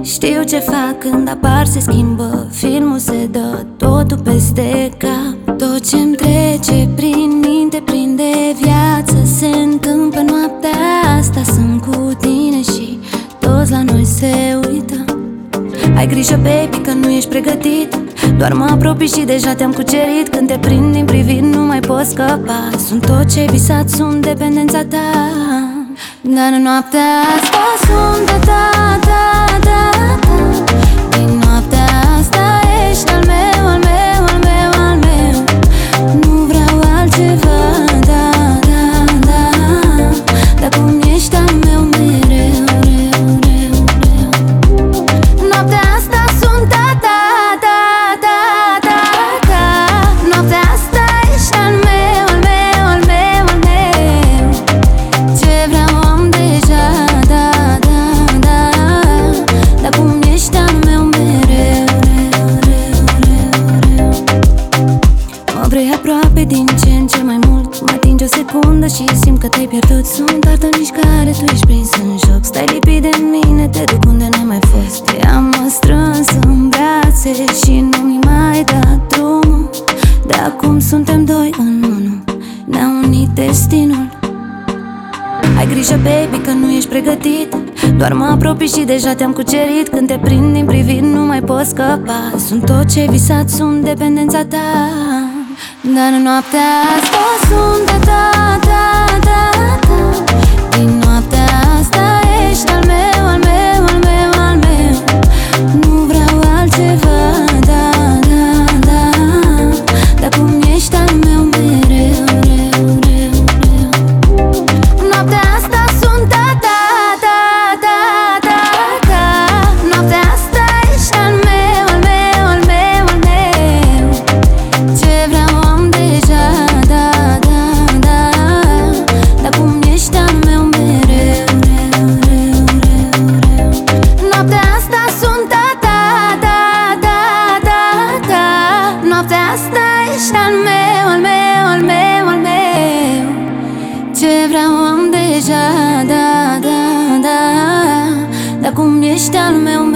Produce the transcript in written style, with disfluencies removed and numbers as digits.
Știu ce fac când apar, se schimbă, filmul se dă totul peste cap. Tot ce-mi trece prin minte prinde viață, se întâmplă noaptea asta. Sunt cu tine și toți la noi se uită. Ai grijă, baby, că nu ești pregătit. Doar mă apropii și deja te-am cucerit. Când te prind din priviri nu mai pot scăpa. Sunt tot ce-ai visat, sunt dependența ta. Dar în noaptea asta sunt a ta, ta, ta, ta. Din noaptea asta ești al meu, al meu, al meu, al meu. Nu vreau altceva, da, da, da. Dar cum ești al meu mereu, reu, reu, reu. Noaptea asta sunt a ta, ta, ta, ta, ta. Noaptea asta ești al meu, al meu, al meu, al meu. Ce vreau am deja, da, da, da. Dar cum ești al meu mereu, reu, reu, reu, reu. Mă vrei aproape din ce în ce mai mult. Mă atingi o secundă și simt că te-ai pierdut. Sunt ardonici care tu ești prins în joc. Stai lipit de mine, te duc unde n-ai mai fost. Te-am strâns în brațe și nu mi mai dat drumul. De acum suntem doi în unul, ne-a unit destinul. Ai grijă, baby, că nu ești pregătit. Doar mă apropii și deja te-am cucerit. Când te prind din priviri nu mai pot scăpa. Sunt tot ce-ai visat, sunt dependența ta. Dar în noaptea asta sunt a ta, ta, ta, ta. Din noaptea asta ești al meu, al meu, al meu, al meu. Nu vreau altceva, da, da, da. Dar cum ești al meu mereu, reu, reu, reu. Noaptea asta sunt a ta, ta, ta, ta, ta. Noaptea asta ești al meu, al meu, al meu, al meu. Ce vreau am deja, da, da, da. Dar cum ești al meu mereu, reu, reu, reu, reu. Noaptea asta sunt a ta, ta, ta, ta, ta. Noaptea asta ești al meu, al meu, al meu, al meu. Ce vreau am deja, da, da, da. Dar cum ești al meu